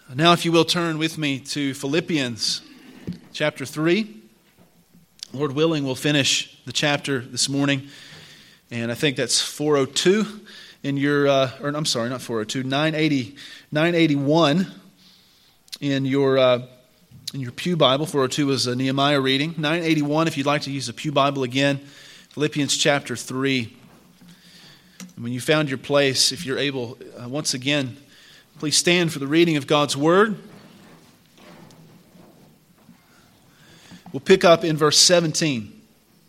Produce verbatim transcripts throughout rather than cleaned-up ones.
Now, if you will, turn with me to Philippians chapter three. Lord willing, we'll finish the chapter this morning. And I think that's four oh two in your, uh, or I'm sorry, not four oh two, nine eighty, nine eighty-one in your uh, in your Pew Bible. four oh two was a Nehemiah reading. nine eighty-one, if you'd like to use a Pew Bible again, Philippians chapter three. And when you found your place, if you're able, uh, once again, please stand for the reading of God's Word. We'll pick up in verse seventeen.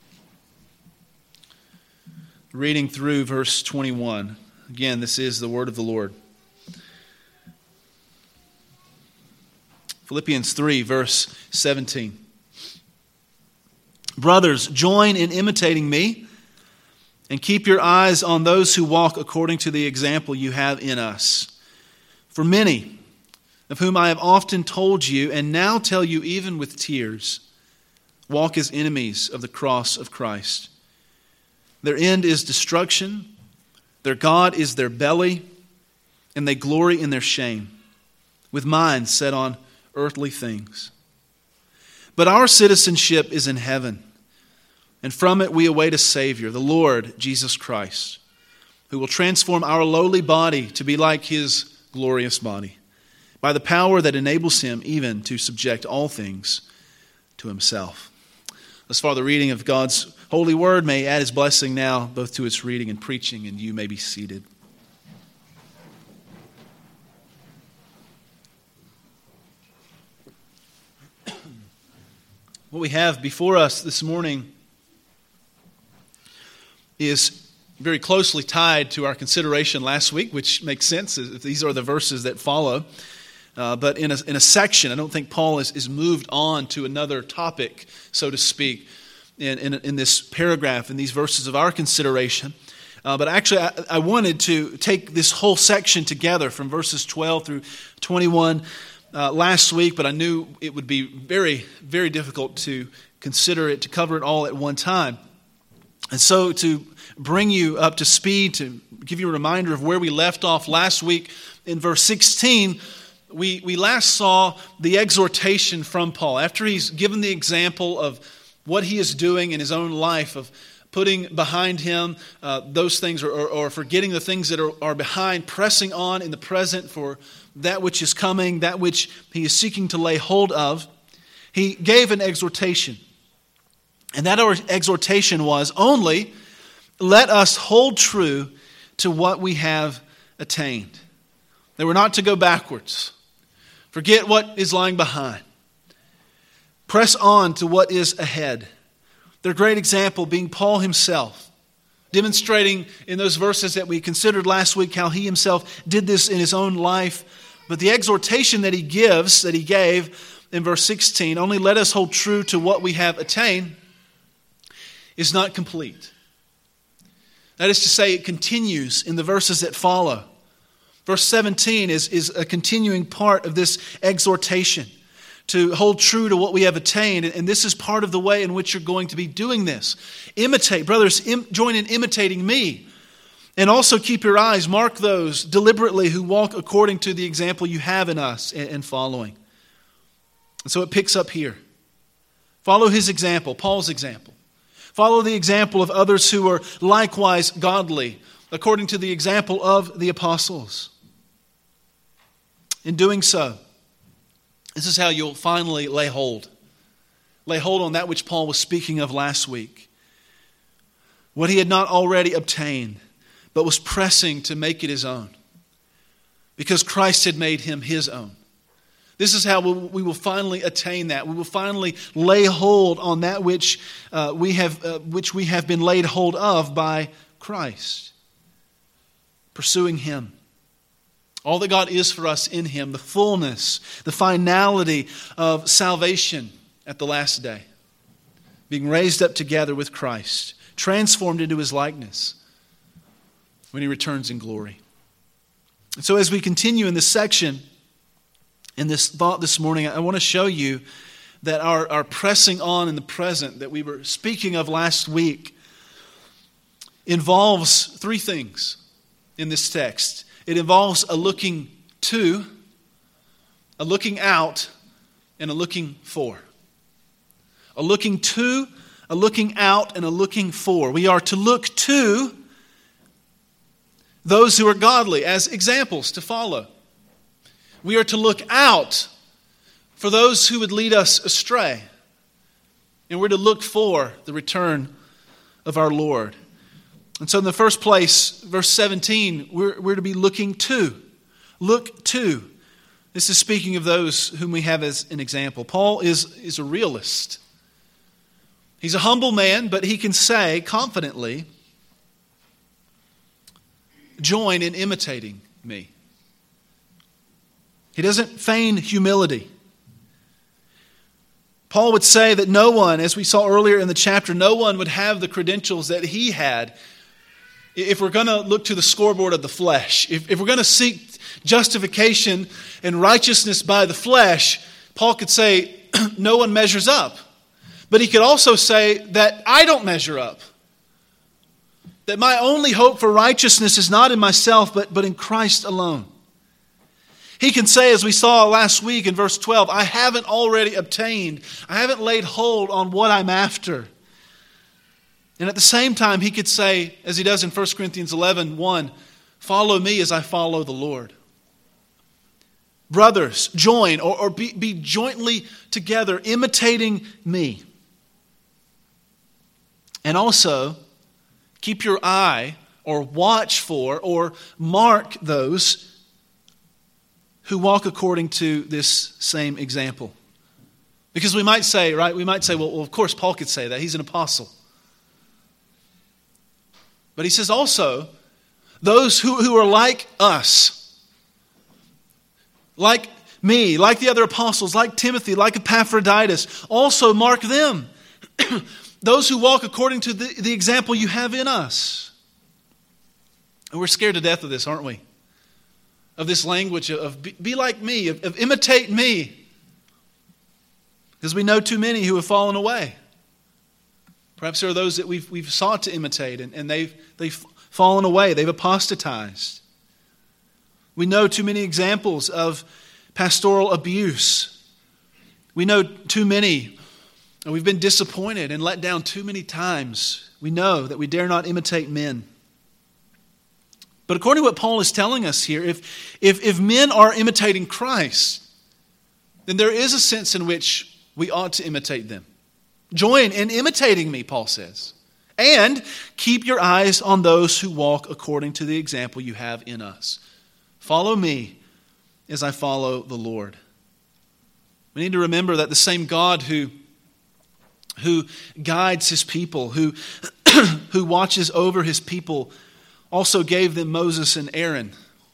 Reading through verse twenty-one. Again, this is the Word of the Lord. Philippians three, verse seventeen. Brothers, join in imitating me, and keep your eyes on those who walk according to the example you have in us. For many, of whom I have often told you, and now tell you even with tears, walk as enemies of the cross of Christ. Their end is destruction, their God is their belly, and they glory in their shame, with minds set on earthly things. But our citizenship is in heaven, and from it we await a Savior, the Lord Jesus Christ, who will transform our lowly body to be like His glorious body, by the power that enables Him even to subject all things to Himself. Thus far, the reading of God's holy word. May add His blessing now, both to its reading and preaching, and you may be seated. What we have before us this morning is very closely tied to our consideration last week, which makes sense. These are the verses that follow. Uh, but in a, in a section, I don't think Paul is, is moved on to another topic, so to speak, in, in, in this paragraph, in these verses of our consideration. Uh, but actually, I, I wanted to take this whole section together from verses twelve through twenty-one uh, last week, but I knew it would be very, very difficult to consider it, to cover it all at one time. And so to bring you up to speed, to give you a reminder of where we left off last week in verse sixteen, we, we last saw the exhortation from Paul. After he's given the example of what he is doing in his own life, of putting behind him uh, those things, or, or, or forgetting the things that are, are behind, pressing on in the present for that which is coming, that which he is seeking to lay hold of, he gave an exhortation. And that exhortation was, only let us hold true to what we have attained. That we're not to go backwards. Forget what is lying behind. Press on to what is ahead. Their great example being Paul himself, demonstrating in those verses that we considered last week how he himself did this in his own life. But the exhortation that he gives, that he gave in verse sixteen, only let us hold true to what we have attained, is not complete. That is to say, it continues in the verses that follow. Verse seventeen is, is a continuing part of this exhortation to hold true to what we have attained. And this is part of the way in which you're going to be doing this. Imitate, brothers, im- join in imitating me. And also keep your eyes, mark those deliberately who walk according to the example you have in us and, and following. And so it picks up here. Follow his example, Paul's example. Follow the example of others who are likewise godly, according to the example of the apostles. In doing so, this is how you'll finally lay hold. Lay hold on that which Paul was speaking of last week. What he had not already obtained, but was pressing to make it his own. Because Christ had made him his own. This is how we will finally attain that. We will finally lay hold on that which uh, we have, uh, which we have been laid hold of by Christ. Pursuing Him. All that God is for us in Him, the fullness, the finality of salvation at the last day. Being raised up together with Christ, transformed into His likeness when He returns in glory. And so as we continue in this section, in this thought this morning, I want to show you that our, our pressing on in the present that we were speaking of last week involves three things in this text. It involves a looking to, a looking out, and a looking for. A looking to, a looking out, and a looking for. We are to look to those who are godly as examples to follow. We are to look out for those who would lead us astray. And we're to look for the return of our Lord. And so in the first place, verse seventeen, we're, we're to be looking to. Look to. This is speaking of those whom we have as an example. Paul is, is a realist. He's a humble man, but he can say confidently, join in imitating me. He doesn't feign humility. Paul would say that no one, as we saw earlier in the chapter, no one would have the credentials that he had. If we're going to look to the scoreboard of the flesh, if, if we're going to seek justification and righteousness by the flesh, Paul could say no one measures up. But he could also say that I don't measure up. That my only hope for righteousness is not in myself, but, but in Christ alone. He can say, as we saw last week in verse twelve, I haven't already obtained. I haven't laid hold on what I'm after. And at the same time, he could say, as he does in First Corinthians eleven one, follow me as I follow the Lord. Brothers, join or, or be, be jointly together, imitating me. And also, keep your eye or watch for or mark those who walk according to this same example. Because we might say, right, we might say, well, well, of course Paul could say that. He's an apostle. But he says also, those who, who are like us, like me, like the other apostles, like Timothy, like Epaphroditus, also mark them. Those who walk according to the, the example you have in us. And we're scared to death of this, aren't we? Of this language of be, be like me, of, of imitate me. Because we know too many who have fallen away. Perhaps there are those that we've, we've sought to imitate and, and they've, they've fallen away. They've apostatized. We know too many examples of pastoral abuse. We know too many. And we've been disappointed and let down too many times. We know that we dare not imitate men. But according to what Paul is telling us here, if, if, if men are imitating Christ, then there is a sense in which we ought to imitate them. Join in imitating me, Paul says. And keep your eyes on those who walk according to the example you have in us. Follow me as I follow the Lord. We need to remember that the same God who who guides his people, who, who watches over his people, also gave them Moses and Aaron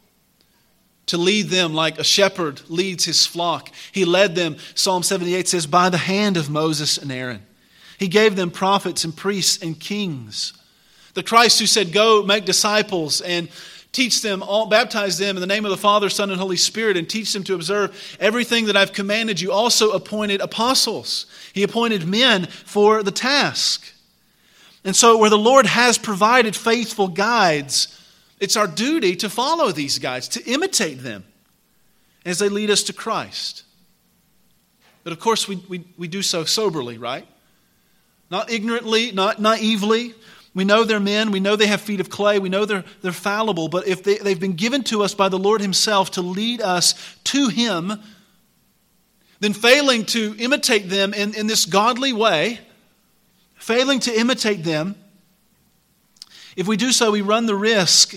to lead them like a shepherd leads his flock. He led them, Psalm seventy-eight says, by the hand of Moses and Aaron. He gave them prophets and priests and kings. The Christ who said, go make disciples and teach them, all, baptize them in the name of the Father, Son, and Holy Spirit, and teach them to observe everything that I've commanded you. Also appointed apostles. He appointed men for the task. And so where the Lord has provided faithful guides, it's our duty to follow these guides, to imitate them as they lead us to Christ. But of course we, we, we do so soberly, right? Not ignorantly, not naively. We know they're men. We know they have feet of clay. We know they're, they're fallible. But if they, they've been given to us by the Lord himself to lead us to him, then failing to imitate them in, in this godly way, failing to imitate them, if we do so, we run the risk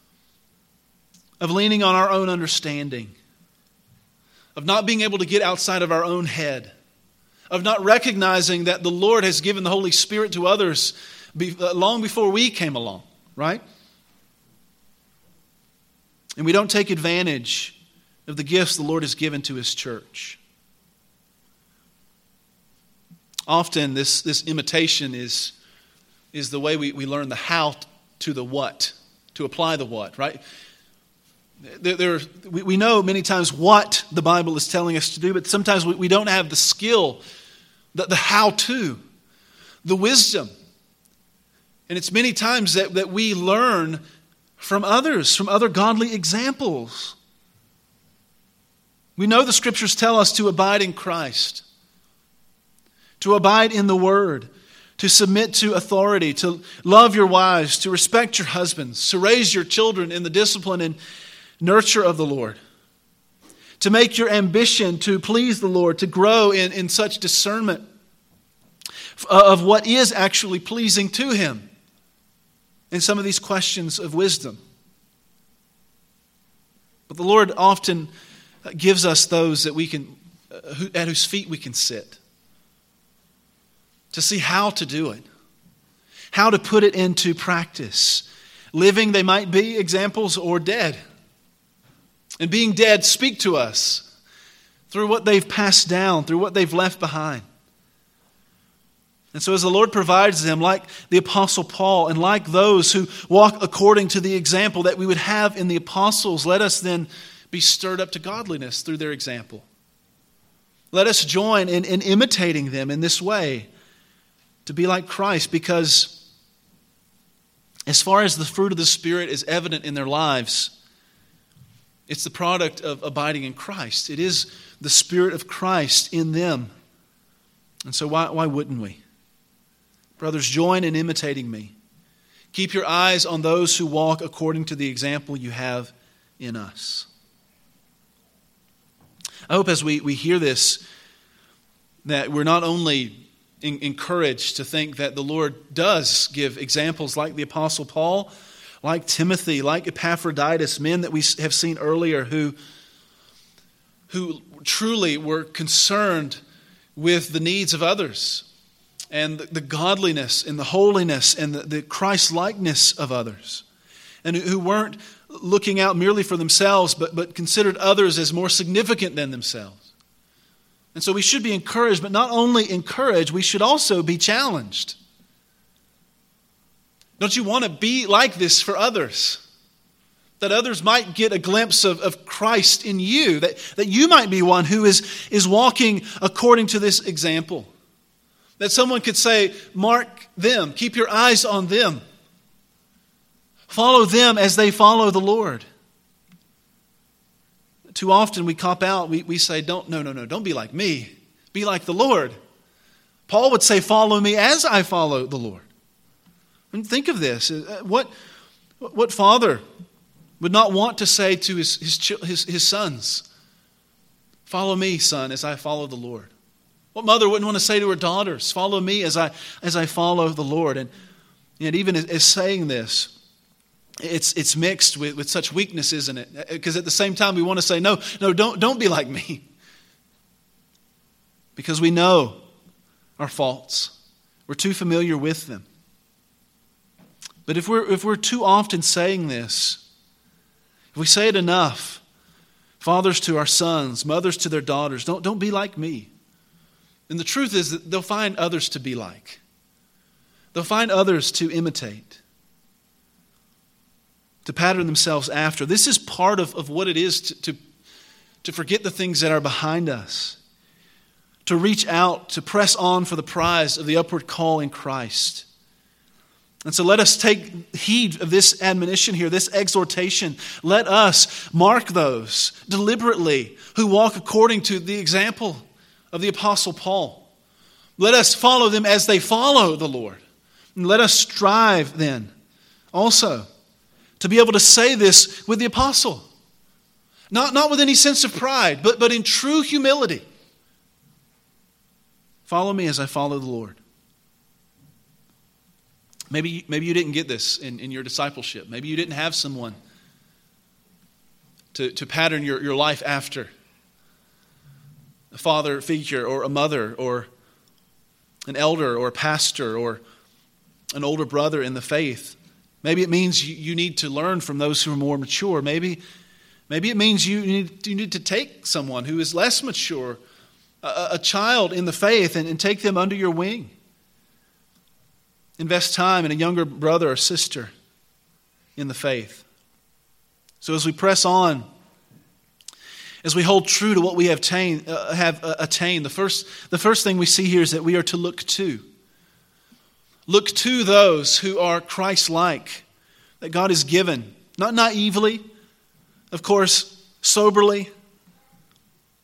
of leaning on our own understanding, of not being able to get outside of our own head, of not recognizing that the Lord has given the Holy Spirit to others long before we came along, right? And we don't take advantage of the gifts the Lord has given to his church. Often this, this imitation is, is the way we, we learn the how to the what, to apply the what, right? There, there, we, we know many times what the Bible is telling us to do, but sometimes we, we don't have the skill, the, the how to, the wisdom. And it's many times that, that we learn from others, from other godly examples. We know the Scriptures tell us to abide in Christ, to abide in the Word, to submit to authority, to love your wives, to respect your husbands, to raise your children in the discipline and nurture of the Lord, to make your ambition to please the Lord, to grow in, in such discernment of what is actually pleasing to Him in some of these questions of wisdom. But the Lord often gives us those that we can, uh, who, at whose feet we can sit, to see how to do it, how to put it into practice. Living, they might be examples, or dead. And being dead, speak to us through what they've passed down, through what they've left behind. And so as the Lord provides them, like the Apostle Paul, and like those who walk according to the example that we would have in the apostles, let us then be stirred up to godliness through their example. Let us join in, in imitating them in this way, to be like Christ, because as far as the fruit of the Spirit is evident in their lives, it's the product of abiding in Christ. It is the Spirit of Christ in them. And so why, why wouldn't we? Brothers, join in imitating me. Keep your eyes on those who walk according to the example you have in us. I hope as we, we hear this, that we're not only in, encouraged to think that the Lord does give examples like the Apostle Paul, like Timothy, like Epaphroditus, men that we have seen earlier who, who truly were concerned with the needs of others, and the godliness and the holiness and the, the Christ-likeness of others, and who weren't looking out merely for themselves, but, but considered others as more significant than themselves. And so we should be encouraged, but not only encouraged, we should also be challenged. Don't you want to be like this for others? That others might get a glimpse of, of Christ in you, that, that you might be one who is, is walking according to this example. That someone could say, mark them, keep your eyes on them. Follow them as they follow the Lord. Too often we cop out, we, we say, don't, no, no, no, don't be like me. Be like the Lord. Paul would say, follow me as I follow the Lord. And think of this. What, what father would not want to say to his, his, his, his sons, follow me, son, as I follow the Lord? What mother wouldn't want to say to her daughters, follow me as I as I follow the Lord? And, and even as, as saying this, it's it's mixed with, with such weakness, isn't it? Because at the same time we want to say, no, no, don't, don't be like me. Because we know our faults. We're too familiar with them. But if we're if we're too often saying this, if we say it enough, fathers to our sons, mothers to their daughters, don't, don't be like me. And the truth is that they'll find others to be like. They'll find others to imitate, to pattern themselves after. This is part of, of what it is to, to, to forget the things that are behind us, to reach out, to press on for the prize of the upward call in Christ. And so let us take heed of this admonition here, this exhortation. Let us mark those deliberately who walk according to the example of the Apostle Paul. Let us follow them as they follow the Lord. And let us strive then also to be able to say this with the apostle. Not, not with any sense of pride, but, but in true humility. Follow me as I follow the Lord. Maybe, maybe you didn't get this in, in your discipleship. Maybe you didn't have someone to, to pattern your, your life after. A father figure or a mother or an elder or a pastor or an older brother in the faith. Maybe it means you, you need to learn from those who are more mature. Maybe, maybe it means you need, you need to take someone who is less mature, a, a child in the faith, and, and take them under your wing. Invest time in a younger brother or sister in the faith. So as we press on, as we hold true to what we have attained, uh, have uh, attained, the first, the first thing we see here is that we are to look to. Look to those who are Christ-like, that God has given. Not naively, of course, soberly,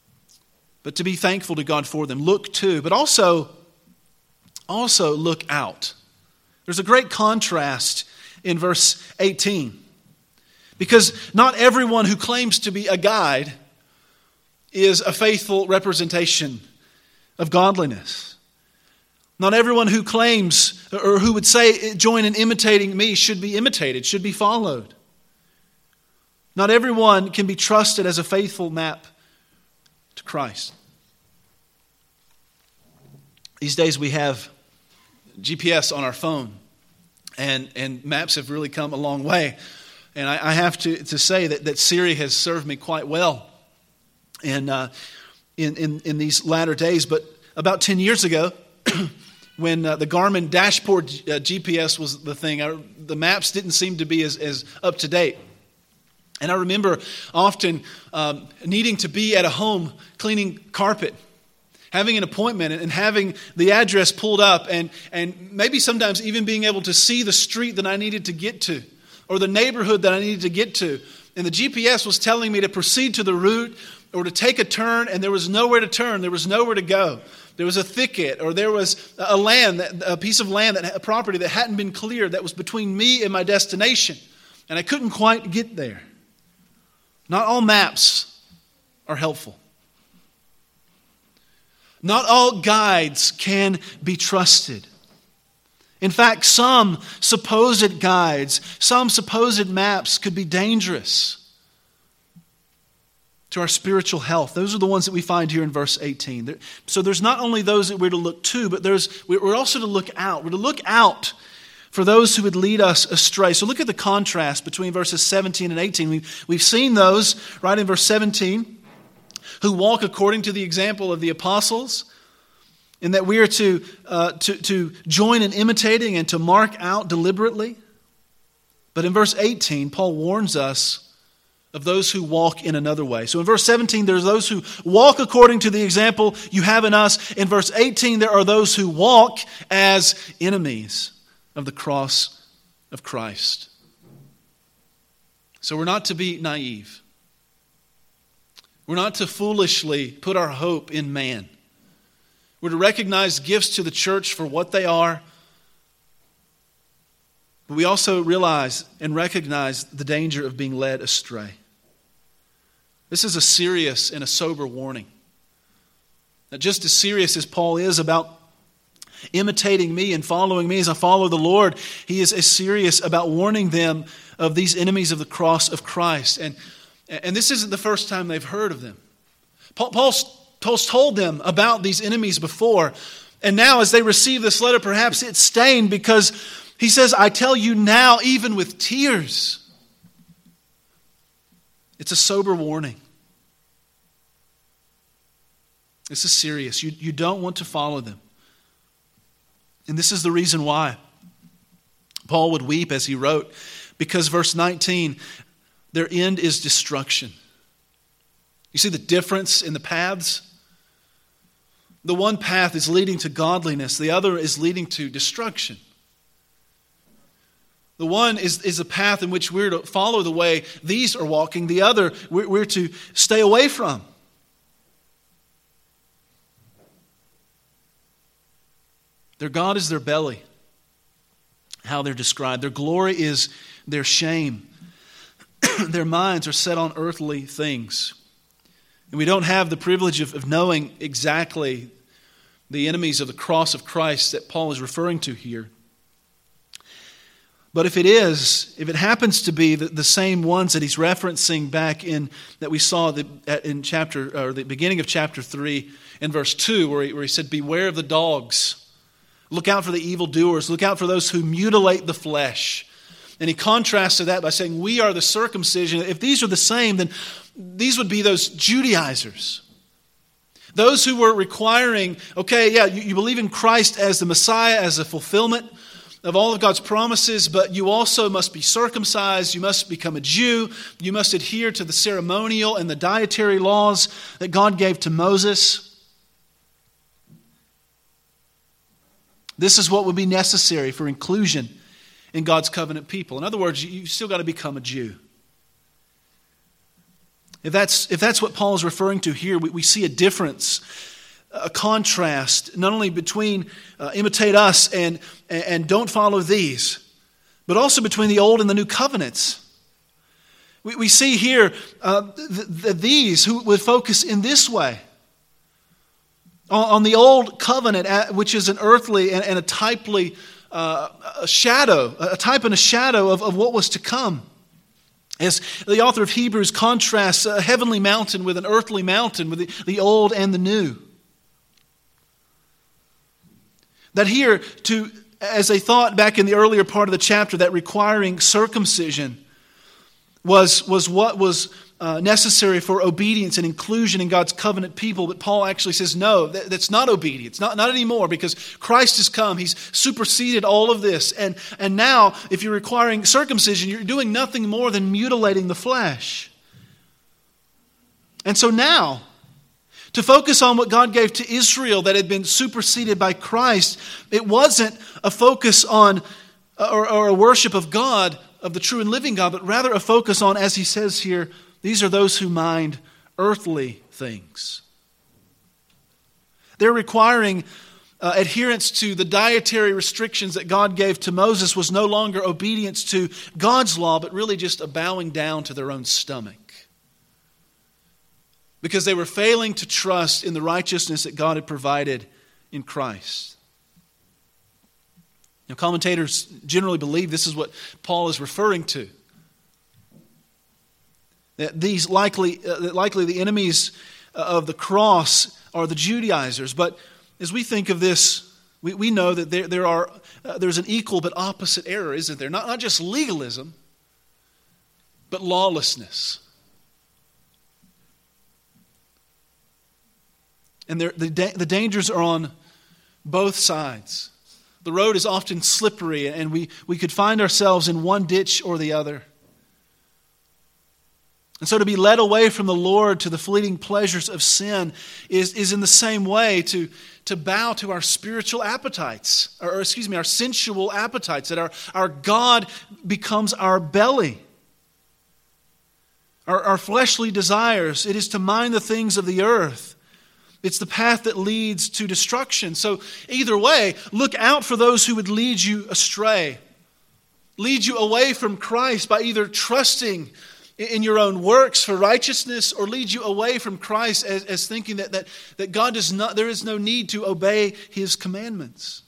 but to be thankful to God for them. Look to, but also, also look out. There's a great contrast in verse eighteen. Because not everyone who claims to be a guide is a faithful representation of godliness. Not everyone who claims or who would say join in imitating me should be imitated, should be followed. Not everyone can be trusted as a faithful map to Christ. These days we have G P S on our phone, and, and maps have really come a long way. And I, I have to, to say that, that Siri has served me quite well in, uh, in, in, in these latter days. But about ten years ago, when uh, the Garmin dashboard uh, G P S was the thing, I, the maps didn't seem to be as, as up to date. And I remember often um, needing to be at a home cleaning carpet, having an appointment and having the address pulled up, and, and maybe sometimes even being able to see the street that I needed to get to, or the neighborhood that I needed to get to. And the G P S was telling me to proceed to the route or to take a turn, and there was nowhere to turn. There was nowhere to go. There was a thicket, or there was a land, a piece of land, that a property that hadn't been cleared that was between me and my destination. And I couldn't quite get there. Not all maps are helpful. Not all guides can be trusted. In fact, some supposed guides, some supposed maps could be dangerous to our spiritual health. Those are the ones that we find here in verse eighteen. So there's not only those that we're to look to, but there's we're also to look out. We're to look out for those who would lead us astray. So look at the contrast between verses seventeen and eighteen. We've, we've seen those right in verse seventeen, who walk according to the example of the apostles, in that we are to, uh, to, to join in imitating and to mark out deliberately. But in verse eighteen, Paul warns us of those who walk in another way. So in verse seventeen, there's those who walk according to the example you have in us. In verse eighteen, there are those who walk as enemies of the cross of Christ. So we're not to be naive. We're not to foolishly put our hope in man. We're to recognize gifts to the church for what they are. But we also realize and recognize the danger of being led astray. This is a serious and a sober warning. That just as serious as Paul is about imitating me and following me as I follow the Lord, he is as serious about warning them of these enemies of the cross of Christ. And, and this isn't the first time they've heard of them. Paul, Paul's, Paul's told them about these enemies before. And now as they receive this letter, perhaps it's stained, because he says, I tell you now, even with tears. It's a sober warning. This is serious. You, you don't want to follow them. And this is the reason why Paul would weep as he wrote, because verse nineteen, their end is destruction. You see the difference in the paths? The one path is leading to godliness. The other is leading to destruction. The one is, is a path in which we're to follow the way these are walking. The other we're, we're to stay away from. Their God is their belly, how they're described. Their glory is their shame. Their minds are set on earthly things. And we don't have the privilege of, of knowing exactly the enemies of the cross of Christ that Paul is referring to here. But if it is, if it happens to be the, the same ones that he's referencing back in, that we saw the, in chapter, or the beginning of chapter three, in verse two, where he, where he said, beware of the dogs. Look out for the evildoers. Look out for those who mutilate the flesh. And he contrasted that by saying, we are the circumcision. If these are the same, then these would be those Judaizers. Those who were requiring, okay, yeah, you, you believe in Christ as the Messiah, as a fulfillment of all of God's promises, but you also must be circumcised. You must become a Jew. You must adhere to the ceremonial and the dietary laws that God gave to Moses. This is what would be necessary for inclusion in God's covenant people. In other words, you still got to become a Jew. If that's, if that's what Paul is referring to here, we, we see a difference, a contrast, not only between uh, imitate us and, and, and don't follow these, but also between the old and the new covenants. We, we see here uh, th- th- these who would focus in this way on, on the old covenant, which is an earthly and, and a typely uh, a shadow, a type and a shadow of, of what was to come. As the author of Hebrews contrasts a heavenly mountain with an earthly mountain, with the, the old and the new. That here, to as they thought back in the earlier part of the chapter, that requiring circumcision was, was what was uh, necessary for obedience and inclusion in God's covenant people. But Paul actually says, no, that, that's not obedience, not, not anymore, because Christ has come. He's superseded all of this. And, and now, if you're requiring circumcision, you're doing nothing more than mutilating the flesh. And so now, to focus on what God gave to Israel that had been superseded by Christ, it wasn't a focus on or, or a worship of God, of the true and living God, but rather a focus on, as he says here, these are those who mind earthly things. They're requiring uh, adherence to the dietary restrictions that God gave to Moses was no longer obedience to God's law, but really just a bowing down to their own stomach. Because they were failing to trust in the righteousness that God had provided in Christ. Now, commentators generally believe this is what Paul is referring to. That these likely, uh, likely the enemies of the cross are the Judaizers. But as we think of this, we, we know that there, there are uh, there's an equal but opposite error, isn't there? Not, not just legalism, but lawlessness. And the, the dangers are on both sides. The road is often slippery, and we, we could find ourselves in one ditch or the other. And so to be led away from the Lord to the fleeting pleasures of sin is, is in the same way to, to bow to our spiritual appetites, or, or excuse me, our sensual appetites, that our, our God becomes our belly. Our, our fleshly desires, it is to mind the things of the earth. It's the path that leads to destruction. So either way, look out for those who would lead you astray. Lead you away from Christ by either trusting in your own works for righteousness, or lead you away from Christ as, as thinking that, that, that God does not, there is no need to obey His commandments.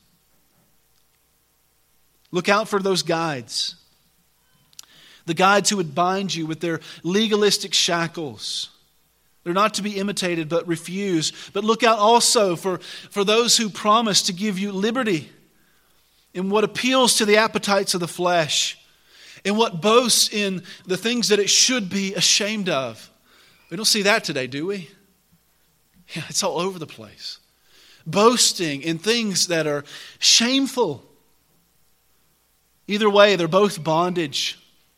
Look out for those guides. The guides who would bind you with their legalistic shackles. They're not to be imitated but refused. But look out also for, for those who promise to give you liberty in what appeals to the appetites of the flesh, in what boasts in the things that it should be ashamed of. We don't see that today, do we? Yeah, it's all over the place. Boasting in things that are shameful. Either way, they're both bondage.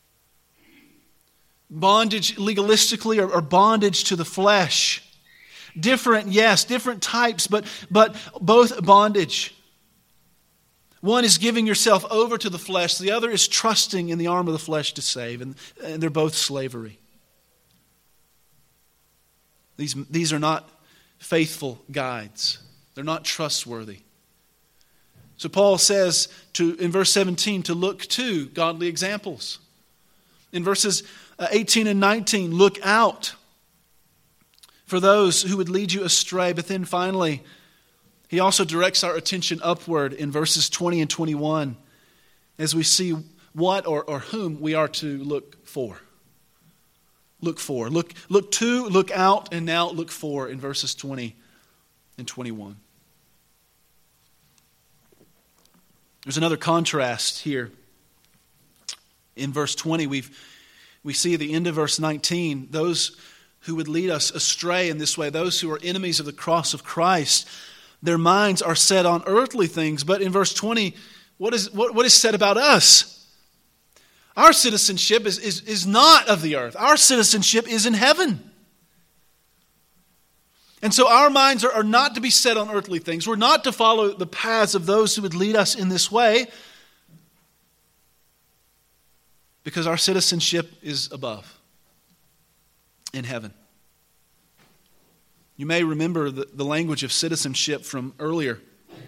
Bondage legalistically, or, or bondage to the flesh. Different, yes, different types, but, but both bondage. One is giving yourself over to the flesh. The other is trusting in the arm of the flesh to save. And, and they're both slavery. These, these are not faithful guides. They're not trustworthy. So Paul says to in verse seventeen to look to godly examples. In verses eighteen and nineteen, look out for those who would lead you astray. But then finally, he also directs our attention upward in verses twenty and twenty-one as we see what or, or whom we are to look for. Look for. Look, look to, look out, and now look for in verses twenty and twenty-one. There's another contrast here. In verse twenty, we've, we see at the end of verse nineteen, those who would lead us astray in this way, those who are enemies of the cross of Christ, their minds are set on earthly things. But in verse twenty, what is, what, what is said about us? Our citizenship is, is, is not of the earth. Our citizenship is in heaven. And so our minds are, are not to be set on earthly things. We're not to follow the paths of those who would lead us in this way, because our citizenship is above. in heaven. You may remember the, the language of citizenship from earlier.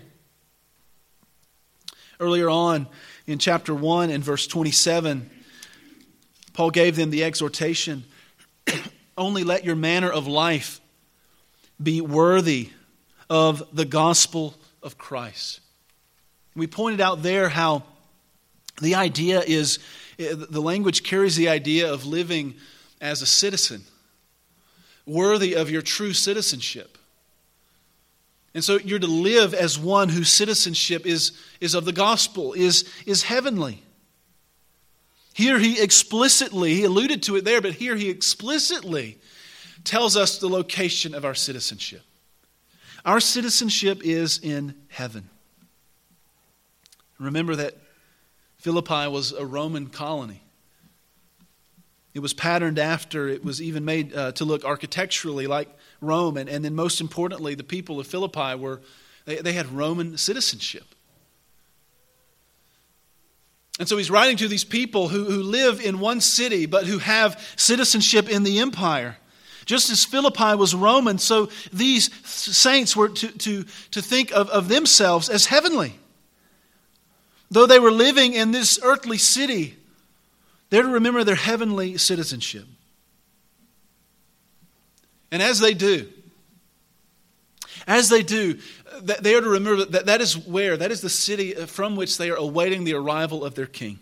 Earlier on in chapter one and verse twenty-seven, Paul gave them the exhortation, only let your manner of life be worthy of the gospel of Christ. We pointed out there how the idea is, the language carries the idea of living as a citizen, worthy of your true citizenship. And so you're to live as one whose citizenship is, is of the gospel, is, is heavenly. Here he explicitly, he alluded to it there, but here he explicitly tells us the location of our citizenship. Our citizenship is in heaven. Remember that Philippi was a Roman colony. It was patterned after, it was even made uh, to look architecturally like Rome. And, and then most importantly, the people of Philippi were, they, they had Roman citizenship. And so he's writing to these people who, who live in one city, but who have citizenship in the empire. Just as Philippi was Roman, so these saints were to, to, to think of, of themselves as heavenly. Though they were living in this earthly city, they're to remember their heavenly citizenship. And as they do, as they do, they are to remember that that is where, that is the city from which they are awaiting the arrival of their king.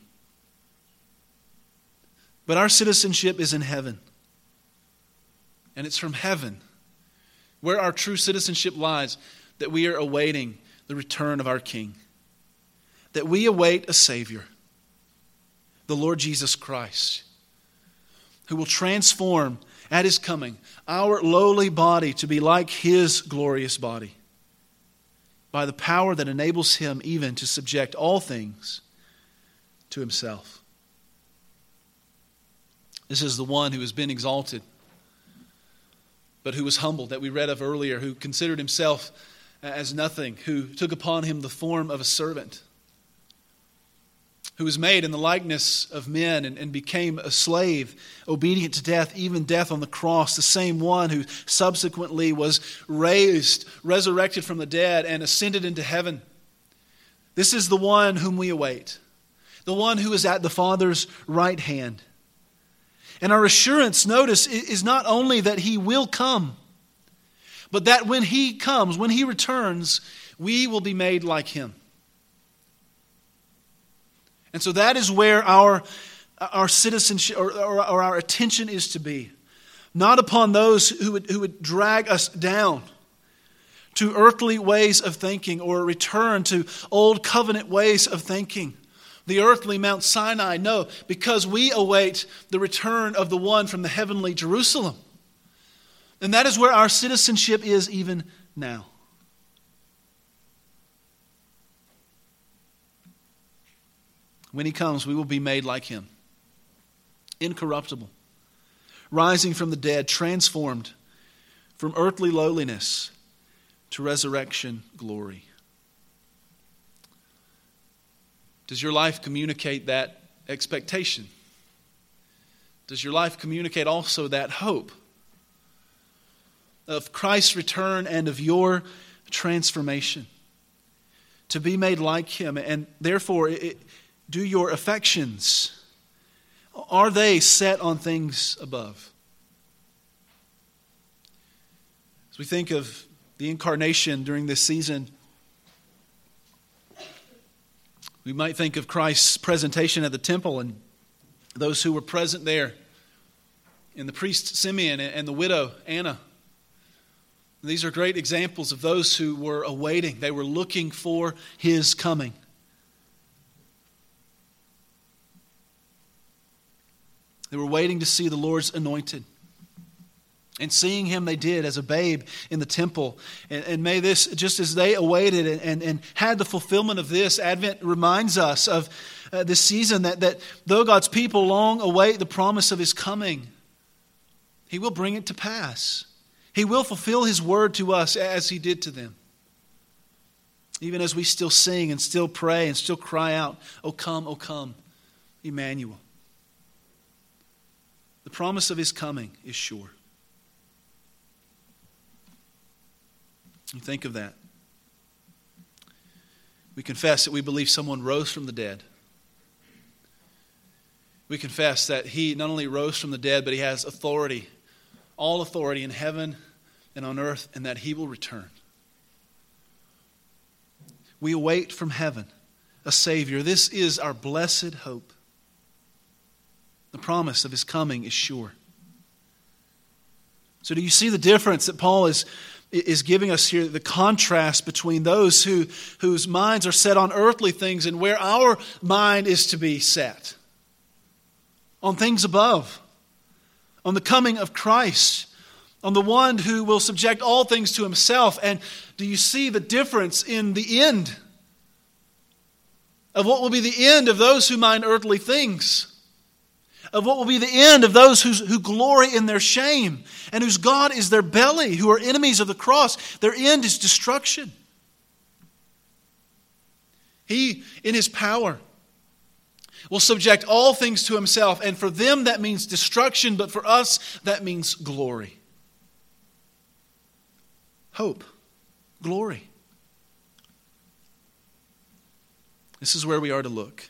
But our citizenship is in heaven. And it's from heaven, where our true citizenship lies, that we are awaiting the return of our king. That we await a Savior, the Lord Jesus Christ, who will transform at His coming our lowly body to be like His glorious body by the power that enables Him even to subject all things to Himself. This is the one who has been exalted, but who was humbled, that we read of earlier, who considered Himself as nothing, who took upon Him the form of a servant, who was made in the likeness of men and, and became a slave, obedient to death, even death on the cross, the same one who subsequently was raised, resurrected from the dead, and ascended into heaven. This is the one whom we await, the one who is at the Father's right hand. And our assurance, notice, is not only that He will come, but that when He comes, when He returns, we will be made like Him. And so that is where our, our citizenship or, or, or our attention is to be. Not upon those who would, who would drag us down to earthly ways of thinking or return to old covenant ways of thinking. The earthly Mount Sinai, no, because we await the return of the one from the heavenly Jerusalem. And that is where our citizenship is even now. When He comes, we will be made like Him, incorruptible, rising from the dead, transformed from earthly lowliness to resurrection glory. Does your life communicate that expectation? Does your life communicate also that hope of Christ's return and of your transformation? To be made like Him, and therefore, it, do your affections, are they set on things above? As we think of the incarnation during this season, we might think of Christ's presentation at the temple and those who were present there, and the priest Simeon and the widow Anna. These are great examples of those who were awaiting. They were looking for His coming. They were waiting to see the Lord's anointed. And seeing Him they did as a babe in the temple. And, and may this, just as they awaited and, and, and had the fulfillment of this, Advent reminds us of uh, this season that, that though God's people long await the promise of His coming, He will bring it to pass. He will fulfill His word to us as He did to them. Even as we still sing and still pray and still cry out, "O come, O come, Emmanuel." The promise of his coming is sure. You think of that. We confess that we believe someone rose from the dead. We confess that he not only rose from the dead, but he has authority, all authority in heaven and on earth, and that he will return. We await from heaven a Savior. This is our blessed hope. The promise of his coming is sure. So do you see the difference that Paul is, is giving us here, the contrast between those who, whose minds are set on earthly things and where our mind is to be set? On things above, on the coming of Christ, on the one who will subject all things to himself. And do you see the difference in the end of what will be the end of those who mind earthly things? Of what will be the end of those who, who glory in their shame and whose God is their belly, who are enemies of the cross. Their end is destruction. He, in his power, will subject all things to himself. And for them that means destruction, but for us that means glory. Hope. Glory. This is where we are to look.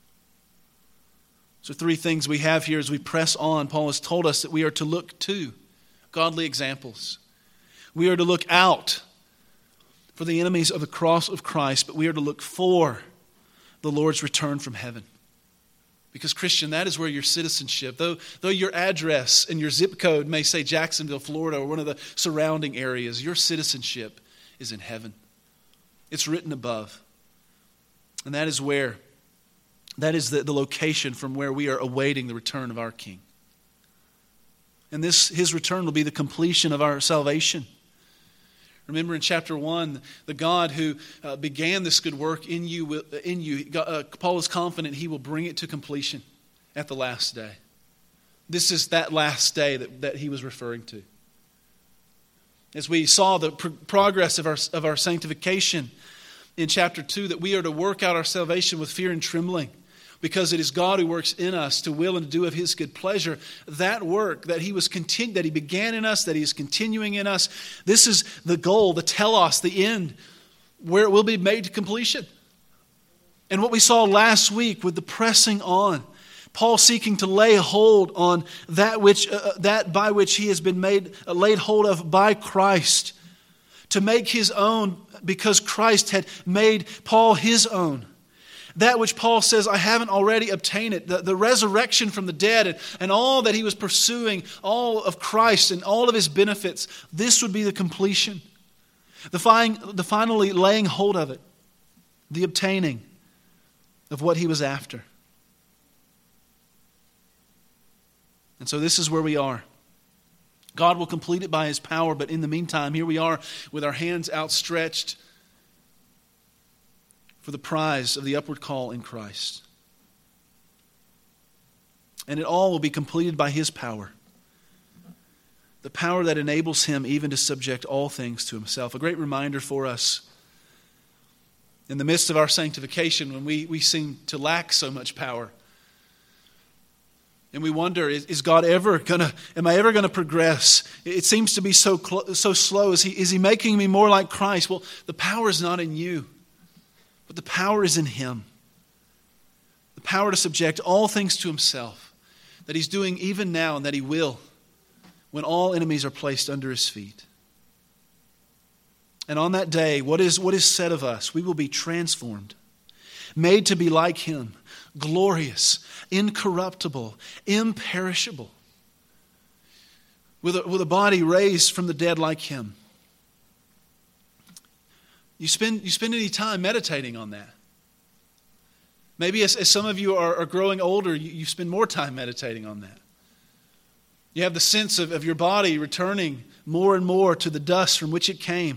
So three things we have here as we press on. Paul has told us that we are to look to godly examples. We are to look out for the enemies of the cross of Christ, but we are to look for the Lord's return from heaven. Because, Christian, that is where your citizenship, though, though your address and your zip code may say Jacksonville, Florida, or one of the surrounding areas, your citizenship is in heaven. It's written above. And that is where, that is the, the location from where we are awaiting the return of our King. And this, his return will be the completion of our salvation. Remember in chapter one, the God who uh, began this good work in you, in you uh, Paul is confident he will bring it to completion at the last day. This is that last day that, that he was referring to. As we saw the pr- progress of our, of our sanctification in chapter two, that we are to work out our salvation with fear and trembling, because it is God who works in us to will and to do of his good pleasure. That work that he was continu- that he began in us, that he is continuing in us, this is the goal, the telos, the end, where it will be made to completion. And what we saw last week with the pressing on, Paul seeking to lay hold on that which uh, that by which he has been made uh, laid hold of by Christ, to make his own, because Christ had made Paul his own. That which Paul says, I haven't already obtained it. The, the resurrection from the dead and, and all that he was pursuing, all of Christ and all of his benefits, this would be the completion. The, fin- the finally laying hold of it. The obtaining of what he was after. And so this is where we are. God will complete it by his power, but in the meantime, here we are with our hands outstretched for the prize of the upward call in Christ. And it all will be completed by his power. The power that enables him even to subject all things to himself. A great reminder for us in the midst of our sanctification when we, we seem to lack so much power. And we wonder, is, is God ever going to, am I ever going to progress? It seems to be so, cl- so slow. Is he, is he making me more like Christ? Well, the power is not in you. But the power is in him. The power to subject all things to himself. That he's doing even now and that he will when all enemies are placed under his feet. And on that day, what is, what is said of us? We will be transformed. Made to be like him. Glorious. Incorruptible. Imperishable. With a, with a body raised from the dead like him. You spend, you spend any time meditating on that. Maybe as, as some of you are, are growing older, you, you spend more time meditating on that. You have the sense of, of your body returning more and more to the dust from which it came.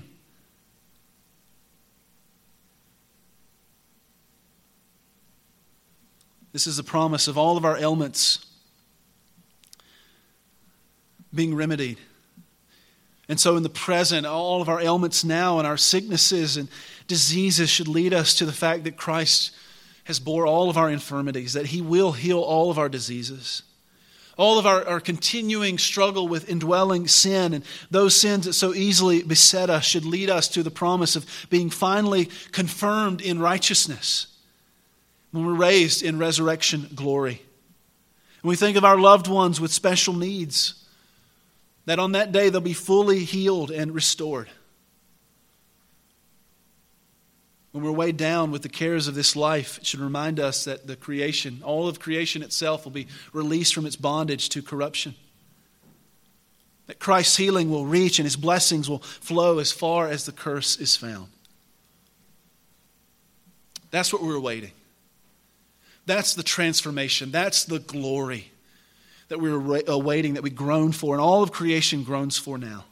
This is the promise of all of our ailments being remedied. And so in the present, all of our ailments now and our sicknesses and diseases should lead us to the fact that Christ has bore all of our infirmities, that he will heal all of our diseases. All of our, our continuing struggle with indwelling sin and those sins that so easily beset us should lead us to the promise of being finally confirmed in righteousness when we're raised in resurrection glory. When we think of our loved ones with special needs, that on that day they'll be fully healed and restored. When we're weighed down with the cares of this life, it should remind us that the creation, all of creation itself, will be released from its bondage to corruption. That Christ's healing will reach and His blessings will flow as far as the curse is found. That's what we're awaiting. That's the transformation. That's the glory that we're awaiting, that we groan for, and all of creation groans for now.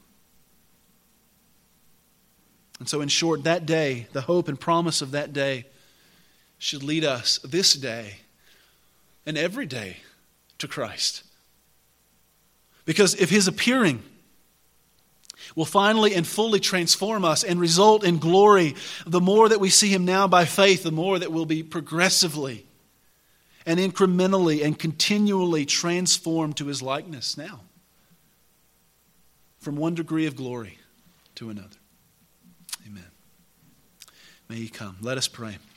And so in short, that day, the hope and promise of that day should lead us this day and every day to Christ. Because if His appearing will finally and fully transform us and result in glory, the more that we see Him now by faith, the more that we'll be progressively and incrementally and continually transformed to His likeness now. From one degree of glory to another. Amen. May He come. Let us pray.